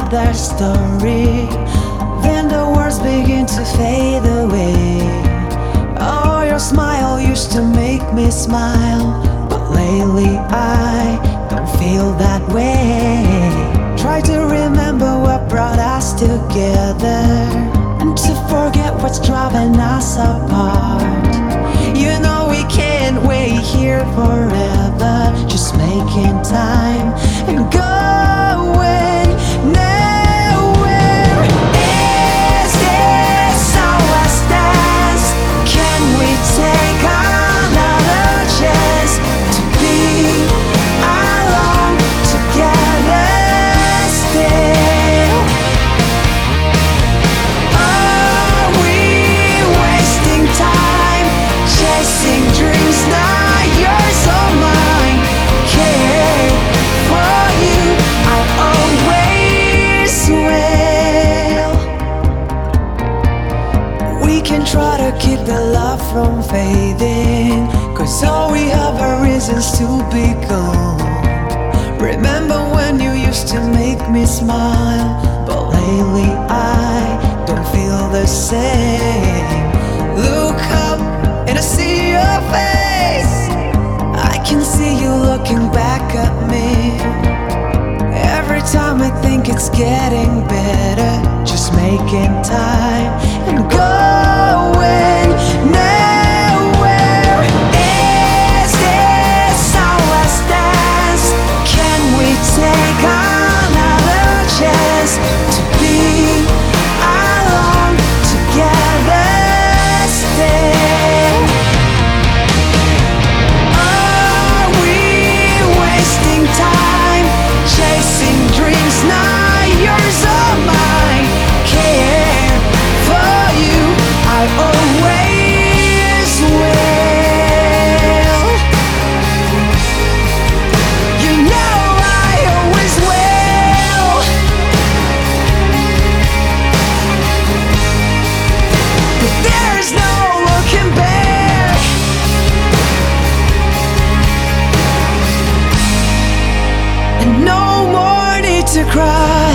another story. Then the words begin to fade away. Oh, your smile used to make me smile, but lately I don't feel that way. Try to remember what brought us together, and to forget what's driving us apart. You know we can't wait here forever, just making time and going nowhere. Is this our last dance? Can we take another chance to be alone together still? Are we wasting time chasing dreams, not yours or mine? Care for you, I always will. We can try to keep the love from fading, 'cause all we have are reasons to be gone. Remember when you used to make me smile, but lately I don't feel the same. Look up and I see your face. I can see you looking back at me. Every time I think it's getting better, just making time and going nowhere. Is this our last dance? Can we take another chance to be alone together still? Are we wasting time chasing dreams, not yours or mine? Care for you, I always will. You know I always will. But there's no looking back. And no more need to cry.